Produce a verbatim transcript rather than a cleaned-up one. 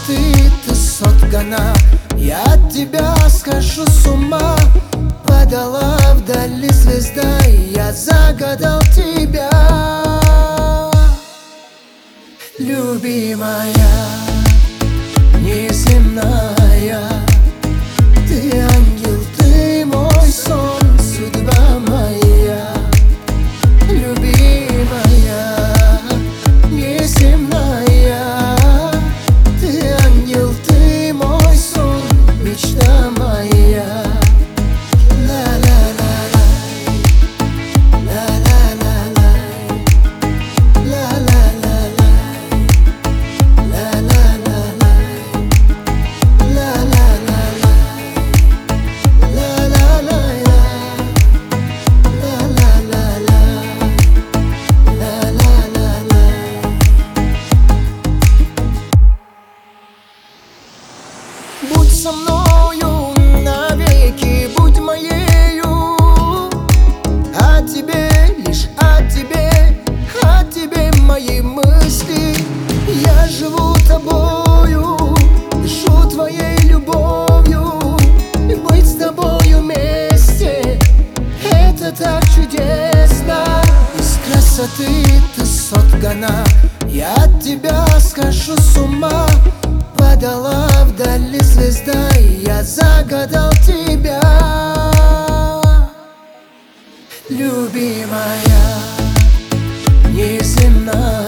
красоты ты соткана, я от тебя схожу с ума. Падала вдали звезда, и я загадал тебя. Любимая, неземная, ты ангел, ты мой сон, судьба моя. Любимая, неземная, ты ангел, ты мой сон, мечта моя. Будь со мною навеки, будь моею. О тебе, лишь о тебе, о тебе мои мысли. Я живу тобою, дышу твоей любовью. И быть с тобою вместе — это так чудесно. Из красоты ты соткана, я от тебя схожу с ума. Падала вдали звезда, и я загадал тебя. Любимая, неземная,